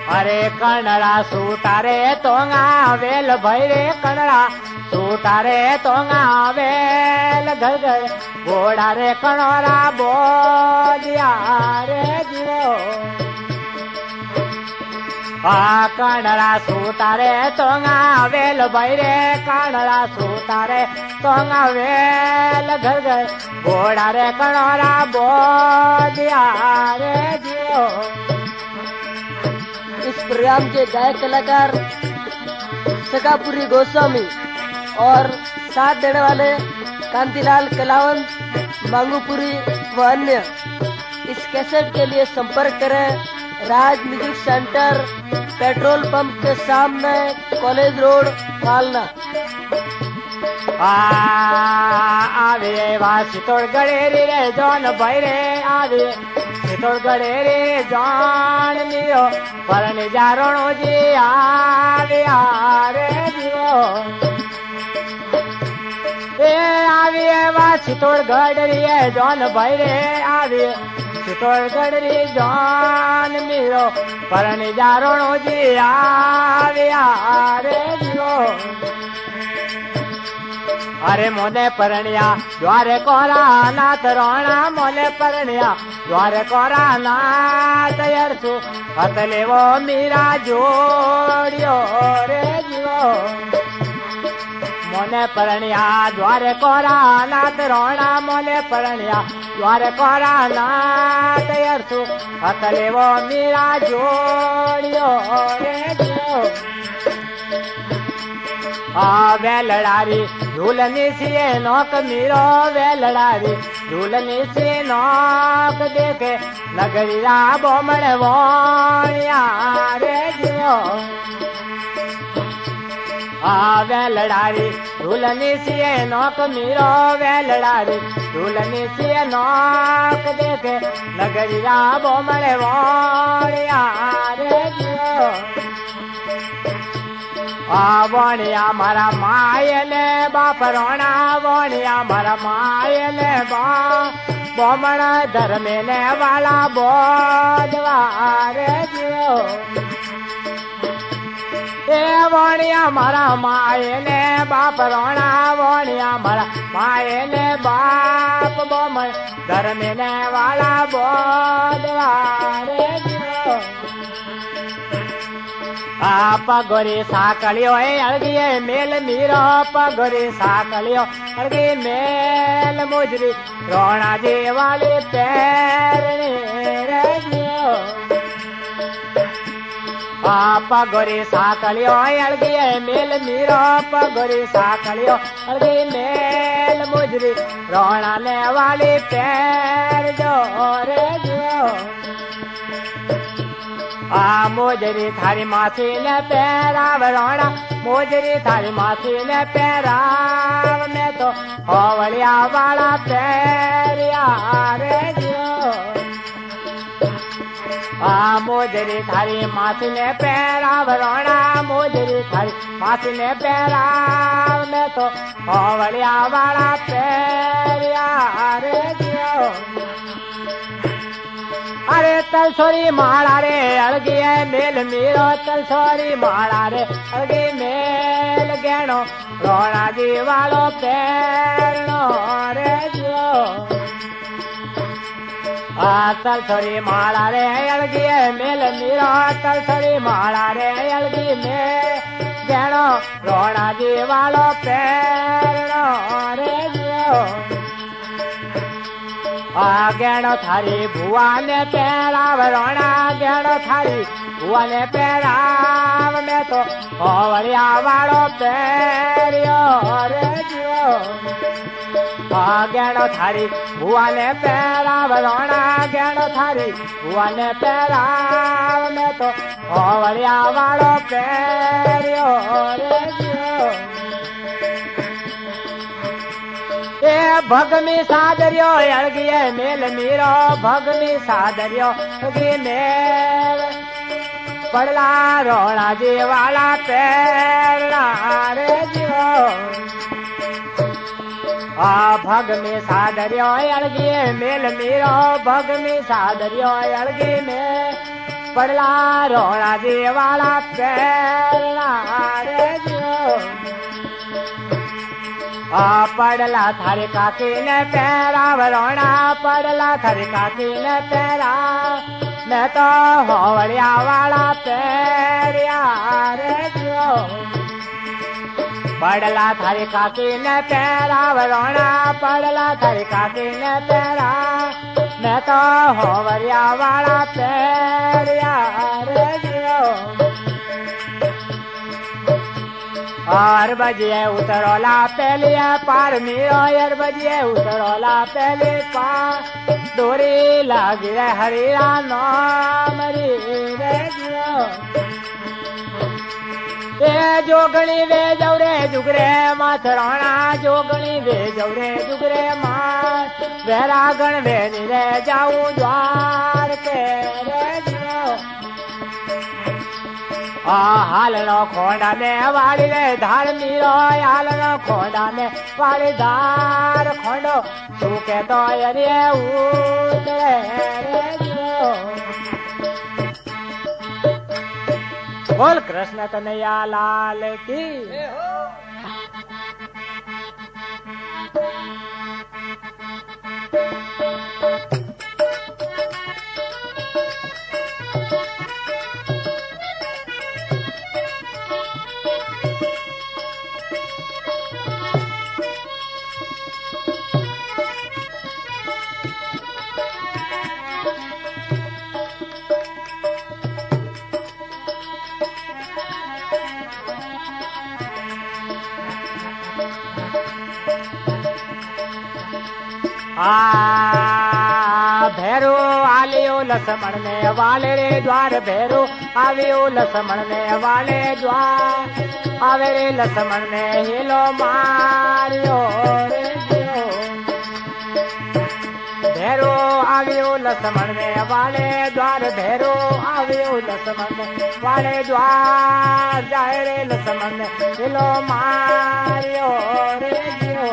अरे कणरा सूटारे तोंगा well Bhaire कणरा सूटारे तोंगा well घर घर घोड़ा रे कणोरा बोलिया रे जीवो कणरा सूटारे तोंगा वेल भैरे कणरा सूटारे तोंगा वेल घर घर घोड़ा रे कणोरा बोलिया रे जीवो। इस प्रोग्राम के गायक कलाकार सकापुरी गोस्वामी और साथ देने वाले कांतिलाल कलावंत, मांगूपुरी व अन्य। इस कैसेट के लिए संपर्क करें Raj music centre, petrol pump के सामने, कॉलेज रोड, फालना। आवे वासितोड़ गड़ेरी रे जौन भैरे आवे सितोड़ गड़ेरी जौन नियो परन जारणो जी आवे आरे जीवो ए आवे वासितोड़ गड़ेरी जौन भैरे आवे सितोड़ गड़ेरी जौन मिरो परन जारणो जी आवे आरे जीवो। अरे मोने परणिया द्वारे कोरा नाथ रोणा मोने परणिया द्वारे कोरा नाथ यरसु हतले वो मीरा जोड़ियो रे जीवो मोने परणिया द्वारे कोरा नाथ रोणा मोने परणिया द्वारे कोरा नाथ यरसु हतले वो मीरा जोड़ियो रे जीवो। वेलड़ारी झूलनी सी नौक मीरो वेलड़ारी झूलनी सी नौक देखे नगरी रा बोमण वोणिया रे जियो वेलड़ारी झूलनी सी नौक मीरो वेलड़ारी झूलनी सी नौक देखे नगरी रा बोमण वोणिया रे जियो। वोणिया मारा मायले बाप रोणा वोणिया मारा मायले बोमण धर्मेले वाला बोधवा रे जीवो ए वोणिया मारा मायले बाप रोणा वोणिया मारा मायले बाप बोमण धर्मेले वाला बोधवा रे जीवो। पगोरी साकलियो अड़गिए मेल मीरो पगोरी साकलियो अड़गी मेल मुजरी रोणा जी वाली पैरणी रे जियो पगोरी साकलियो अड़गिए मेल मीरो पगोरी साकलियो अड़गी मेल मुजरी रोणा ने वाली पैर जो रे जियो मोजरी थारी मासी ने पैराव रोणा मोजरी थारी मासी ने पैराव में तो होवलिया वाला पैरिया रे जियो मोजरी थारी मासी ने पैराव रोणा मोजरी थारी मासी ने पैराव में तो होवलिया वाला पैरिया रे जियो। अरे तलसोरी माला रे अड़गिए मेल मीरो तलसोरी माला रे अड़गी मेल गहणो रोणा जी वालो पैरणो रे जियो तलसोरी माला रे अड़गिए मेल मीरो तलसोरी माला रे अड़गी मेल गहणो रोणा जी वालो पैरणो रे जियो गहणो थारी भुआ ने पैराव रोणा गहणो थारी भुआ ने पैराव में तो होवलिया वालो पैरियो रे जियो गहणो थारी भुआ ने पैराव रोणा गहणो थारी भुआ ने पैराव में तो होवलिया वालो पैरियो रे जियो भगमी सादरियो अड़गिए मेल मीरो भगमी सादरियो अड़गी मेल पड़ला रोणा जी वाला पैरना रे जियो भगमी सादरियो अड़गिए मेल मीरो भगमी सादरियो अड़गी में પડલા રોણાજી વાળા પેરણા રે જો પડલા થારી કાકી ને પહેરાવ રોણા પડલા થારી કાકી ને પહેરા મેં તો હોવળિયા વાળા પહેર્યા રે જો પડલા થારી કાકી ને પહેરાવ રોણા પડલા થારી કાકી ને પહેરા મેં તો હોવળિયા વાળા પહેર્યા રે જો और बजिए उतरोला पहले पार मीरो यार बजिए उतरोला पहले पार डोरी लगी रे हरीरा नाम रे जो ए जोगणी वे जवरे जुगरे माथराणा जोगणी वे जवरे जुगरे माथ वैरागण वे रे जाऊं द्वार के रे जो हालनो खोंडा में वाली रे धार मीरो हालनो खोंडा में वाली धार खोंडो तू के तो अरे उतरे रे जो बोल कृष्ण कन्हैया लाल की भैरो आलियो लक्ष्मण ने वाले रे द्वार भैरो आवियो लक्ष्मण ने वाले द्वार आवे रे लक्ष्मण ने हिलो मारियो रे जियो भैरो आवियो लक्ष्मण ने वाले द्वार भैरो आवियो लक्ष्मण ने वाले द्वार जाए रे लक्ष्मण ने हिलो मारियो रे जियो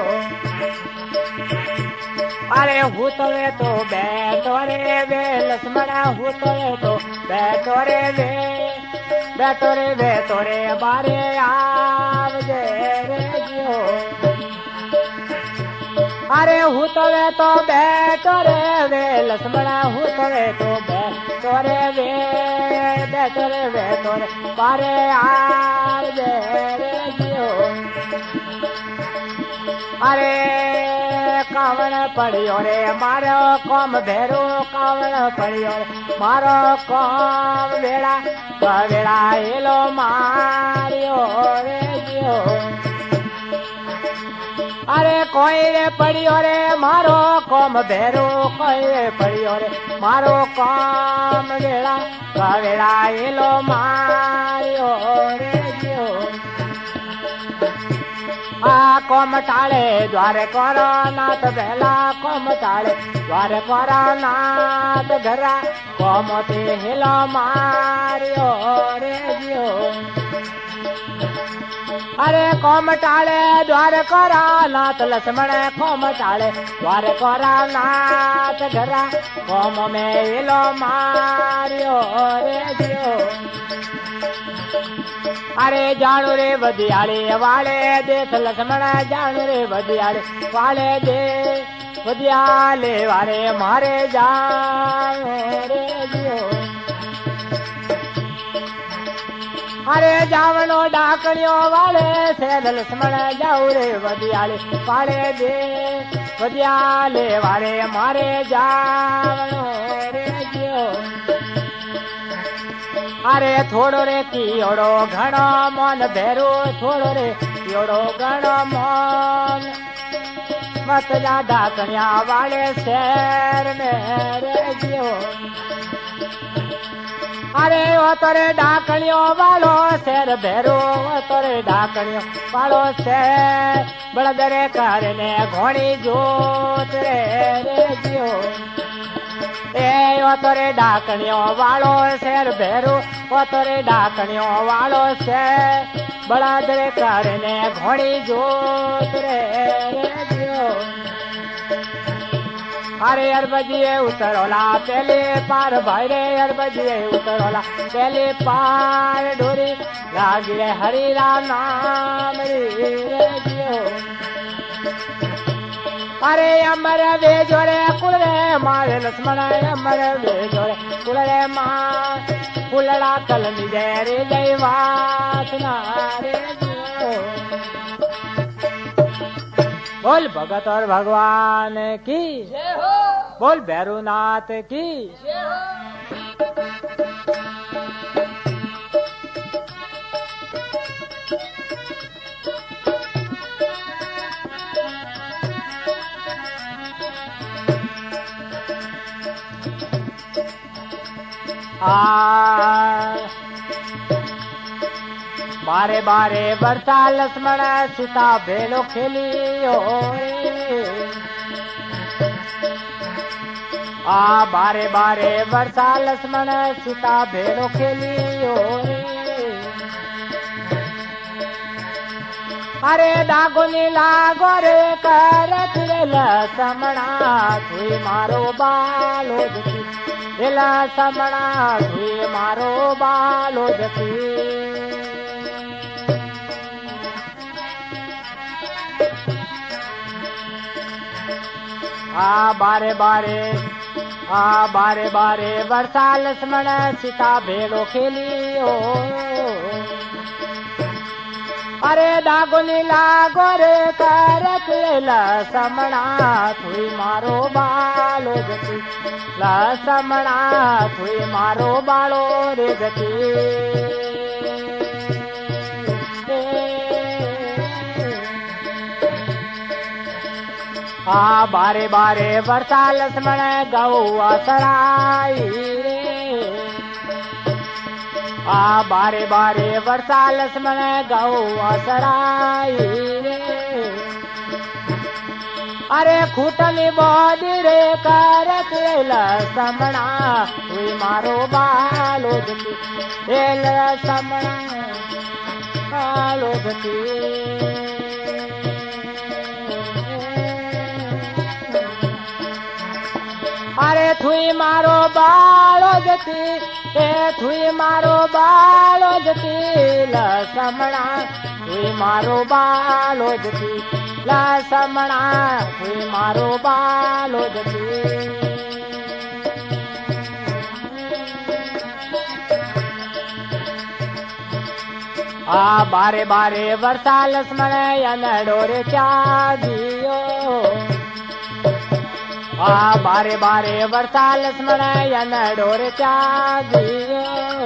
अरे हुतवे तो बैठो रे वे लक्ष्मण हुतवे तो बैठो रे बारे आवजे रे जियो अरे हुतवे तो बैठो रे वे लक्ष्मण हुतवे तो बैठो रे बारे आवजे रे जियो अरे कावण पड़ियो रे मारो कम भेरो कावण पड़ियो रे मारो कम वेड़ा वेड़ा हेलो मारियो रे जियो अरे कोई रे पड़ियो रे मारो कम भेरो कोई रे पड़ियो रे मारो कम वेड़ा वेड़ा हेलो मारियो रे जियो कोम टाळे द्वारे करो नाथ बेला कोम टाळे द्वारे करो नाथ घरा कोमते हिलो मारियो रे जियो अरे कोम टाळे द्वारे करो नाथ लक्ष्मण कोम टाळे द्वारे करो नाथ घरा कोम में हिलो मारियो रे जियो अरे जानू रे वदियाले वाले देख लक्ष्मण जानू रे वदियाले वाले दे वदियाले वाले मारे जानू रे जियो अरे जावनो डाकणियों वाले से लक्ष्मण जाऊ रे वदियाले वाले दे वदियाले वाले मारे जावनो रे जियो अरे थोड़ो रे कियोड़ो घणो मन भेरो थोड़ो रे कियोड़ो घणो मन मत जा डाकणिया वाले शहर में रे जियो अरे वो तोरे डाकणियों वालो शहर भेरो वो तोरे डाकणियों वालो शहर बड़दरे करने घोड़ी जोत रे जियो ए ओ तोरे डाकणियों वालो शेर भेरू ओ तोरे डाकणियों वालो शेर बड़ा दरे करने घोड़ी जोत रे जियो अरे अरबजिए उतरोला पहले पार भाई रे अरबजिए उतरोला पहले पार ढोरी लागी रे हरि राम नाम रे जियो अरे अमर वे जोरे कुल रे मारे लक्ष्मण अमर वे जोरे कुल रे मार कुलड़ा कल निजे रे दैवासना रे जियो बोल भगत और भगवान की जय हो। बोल भैरूनाथ की जय हो। बारे बारे वर्षा लक्ष्मण सीता भेलो खेलियो बारे बारे वर्षा लक्ष्मण सीता भेलो खेलियो अरे दागुनी लागो रे कर लक्ष्मणा तुई मारो बालो जती लक्ष्मणा तुई मारो बालो जती बारे बारे वर्षा लक्ष्मण सीता भेड़ो खेलियो अरे दागुनी लागो रे कर लक्ष्मणा तुई मारो बालो जती लक्ष्मणा तुई मारो बालो रे जती बारे बारे वर्षा लक्ष्मण गौ सराई रे बारे बारे वर्षा लक्ष्मण गौ सराई रे अरे खूटनी बोदी रे कर लक्ष्मणा तुई मारो बालो जती लक्ष्मणा बालो जती अरे थुई मारो बालो जती थुई मारो बालो जती लक्ष्मणा थुई मारो बालो जती लक्ष्मणा थुई मारो बालो जती बारे बारे वर्षा लक्ष्मण अनडोरे त्यागियो बारे बारे वर्षा लक्ष्मण अनडोरे त्यागियो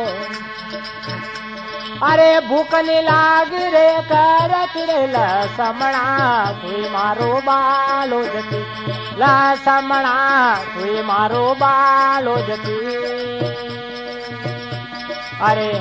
अरे भूख नी लागी रे करत रे लक्ष्मणा तुई मारो बालो जती लक्ष्मणा तुई मारो बालो जती अरे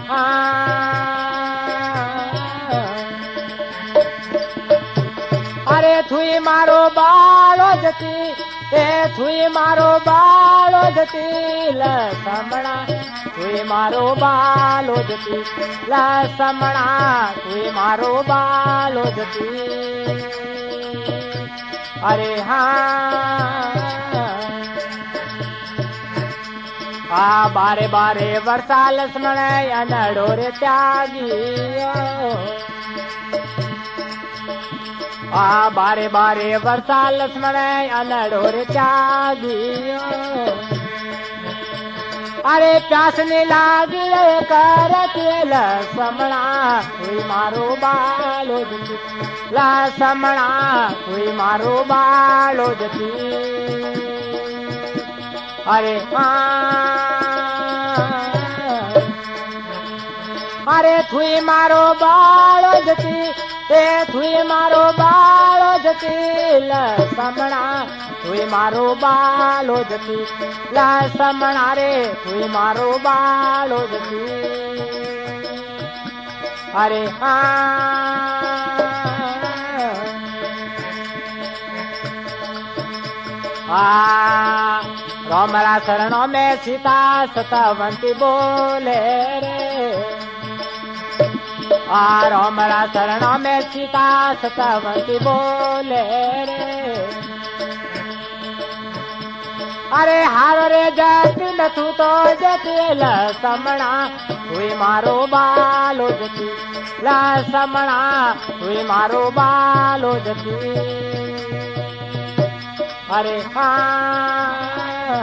अरे थुई मारो बालो जती थुई मारो बालो जती लक्ष्मणा तुई मारो बालो जती लक्ष्मणा तुई मारो बालो जती अरे बारे बारे वर्षा लक्ष्मण अनडोरे त्यागियो बारे बारे वर्षा लक्ष्मण अनडोरे त्यागियो अरे प्यास ने लागी रे करत लक्ष्मणा तुई मारो बालो जती लक्ष्मणा तुई मारो बालो जती अरे अरे थुई मारो बालो जती थुई मारो बालो जती लक्ष्मणा तुई मारो बालो जती लक्ष्मणा रे तुई मारो बालो जती अरे रामरा शरणों में सीता सतवंती बोले रे रामरा शरणों में सीता सतवंती बोले रे अरे हारो रे जती न तू तो जती लसमणा हुई मारो बालो जती लसमणा हुई मारो बालो जती अरे हाँ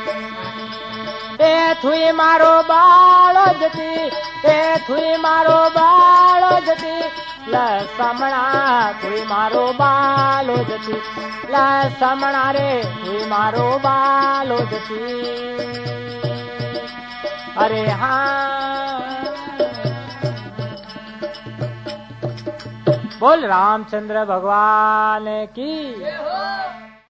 ए थुई मारो बालो जती ए थुई मारो बालो जती लसमणा थुई मारो बालो जती लसमणा रे थुई मारो बालो जती अरे हाँ बोल रामचंद्र भगवान की